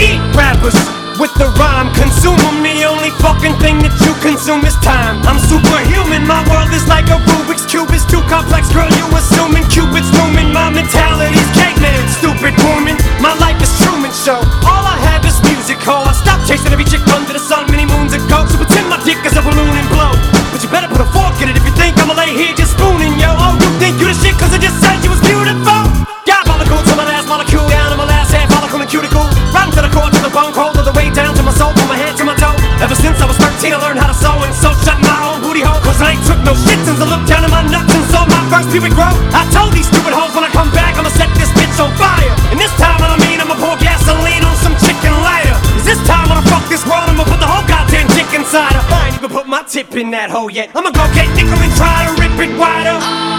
eat rappers with the rhyme, consume them. The only fucking thing that you consume is time. I'm superhuman, my world is like a Rubik's Cube. It's too complex, girl, you assuming Cupid's looming. My mentality's caveman, stupid woman. My life is Truman Show. All I have is music, ho. I stopped chasing every chick under the sun many moons ago. So pretend my dick is a balloon and blow. But you better put a fork in it if you think I'ma lay here just spooning, yo. Oh, you think you the shit cause I just said you was beautiful? Diabolical to my last molecule, down to my last half follicle and cuticle. Rotten to the core, to the bone, cold, all the way down to my soul, from my head to my toe. Ever since I was 13, I learned how to sew, and so shut my own booty hole. Cause I ain't took no shit since I looked down at my nuts and saw my first pubic grow. I told these stupid hoes when I come back, I'ma set this bitch on fire. And this time, I mean, I'ma pour gasoline on some chicken lighter. Cause this time, when I fuck this world, I'ma put the whole goddamn dick inside her. I ain't even put my tip in that hole yet. I'ma go get nickel and try to rip it wider.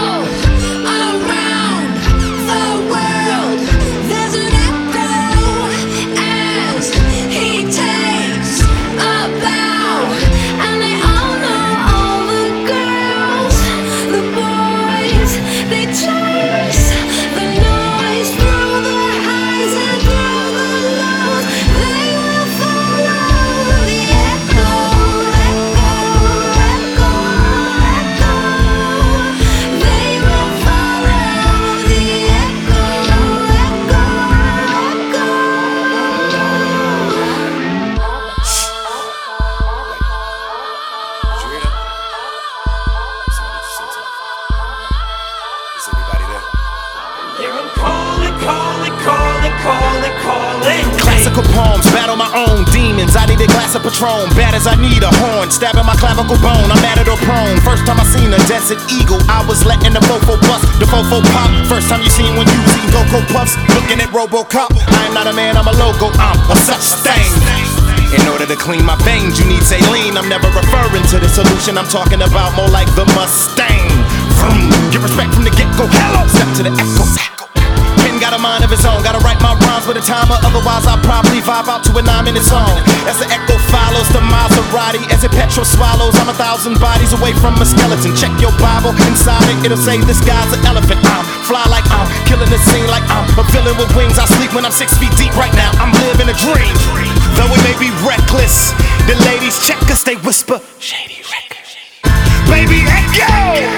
Classical poems, battle my own demons. I need a glass of Patron, bad as I need a horn. Stabbing my clavicle bone, I'm at it or prone. First time I seen a desert eagle, I was letting the fofo bust, the fofo pop. First time you seen when you was eating Cocoa Puffs, looking at Robocop. I am not a man, I'm a logo, I'm a such thing. In order to clean my veins, you need saline. I'm never referring to the solution, I'm talking about more like the Mustang. Vroom, get respect from the get-go, hello, step to the echo. Pen got a mind of his own, gotta write my rhymes with a timer, otherwise I'll probably vibe out to a 9-minute song. As the echo follows the Maserati, as it petrol swallows, I'm 1,000 bodies away from a skeleton. Check your Bible, inside it, it'll say this guy's an elephant. I'm fly like I'm killing the scene like I'm a villain with wings. I sleep when I'm 6 feet deep right now, I'm living a dream. Though it may be reckless, the ladies check us, they whisper, Shady Records. Baby, echo!